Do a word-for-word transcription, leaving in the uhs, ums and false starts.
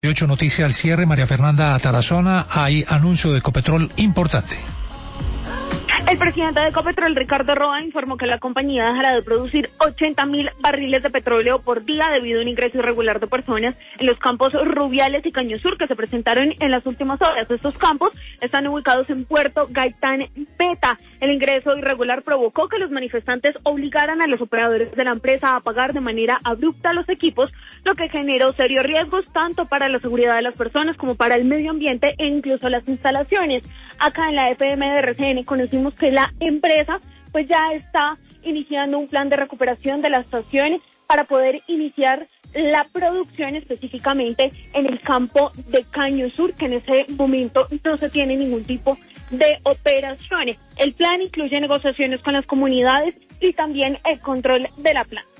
ocho Noticia al cierre, María Fernanda Tarazona, hay anuncio de Ecopetrol importante. El presidente de Ecopetrol, Ricardo Roa, informó que la compañía dejará de producir ochenta mil barriles de petróleo por día debido a un ingreso irregular de personas en los campos Rubiales y Caño Sur que se presentaron en las últimas horas. Estos campos están ubicados en Puerto Gaitán Beta. El ingreso irregular provocó que los manifestantes obligaran a los operadores de la empresa a apagar de manera abrupta los equipos, lo que generó serios riesgos tanto para la seguridad de las personas como para el medio ambiente e incluso las instalaciones. Acá en la E P M de R C N conocimos que la empresa pues ya está iniciando un plan de recuperación de las estaciones para poder iniciar la producción específicamente en el campo de Caño Sur, que en ese momento no se tiene ningún tipo de operaciones. El plan incluye negociaciones con las comunidades y también el control de la planta.